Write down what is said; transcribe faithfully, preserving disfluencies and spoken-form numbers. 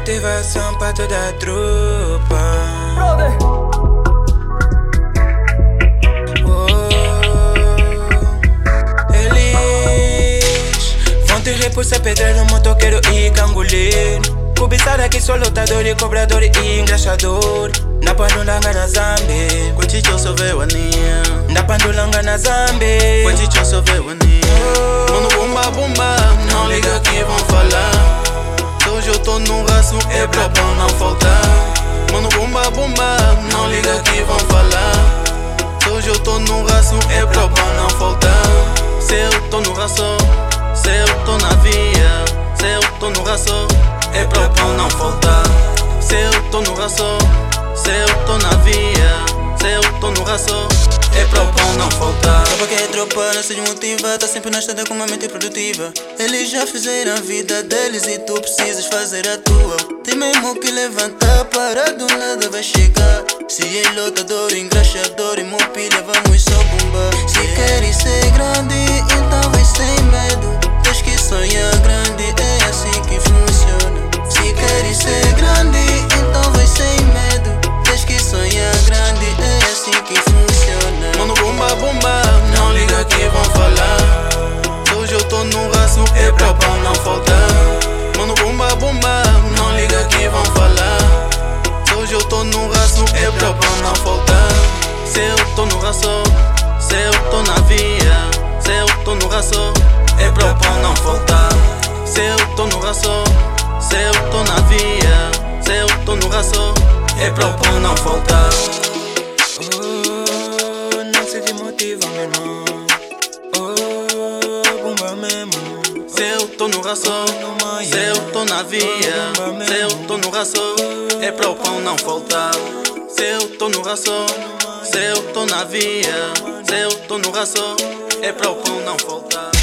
motivação pra toda a tropa. Oh, eles vão te repulsar, pedreiro, motoqueiro e cangoleiro. Cobiçada que sou lutador e cobrador e engraxador. Na pandulanga na Zambi, Quanticho só veio aninha. na pandulanga na Zambi. Quanticho só veio aninha. Mano, bomba, bomba, não liga que vão falar. Hoje eu tô no raço, é pra pão não faltar. Mano, bomba, bomba, não liga que vão falar. Hoje eu tô no raço, é pra pão não faltar. Se eu tô no raço, se eu tô na via, se eu tô no raço, é pra pão não faltar. Se eu tô no raço, se eu tô na via, se eu tô no raço, é pra pão não faltar. Tropa que é tropa, não se desmotiva, tá sempre na estrada com uma mente produtiva. Eles já fizeram a vida deles e tu precisas fazer a tua. Tem mesmo que levantar, para de um lado vai chegar. Se é lutador, engraxador e mopilha, vamos só bombar. Se queres ser grande, então vai sem medo. Tens que sonhar grande, é assim que funciona. Se queres ser grande, então vai sem medo. Tens que sonhar grande, é assim que funciona. Mano, bomba, bomba, não liga que vão falar. Hoje eu tô no raço, é pra pão não faltar. Mano, bomba, bomba, não liga que vão falar. Hoje eu tô no raço, é pra pão não faltar. Se eu tô no raço, se eu tô na via, se eu tô no raço, é pra pão não faltar. Se eu tô no raço, se eu tô na via, se eu tô no raço, é pra pão não faltar. Oh, não se desmotiva, menor. Oh, bomba mesmo. Se eu tô no raço, se eu tô na via, se eu tô no raço, é pra o pão não faltar. Se eu tô no raço, se eu tô na via, se eu tô no raço, é pra o pão não faltar.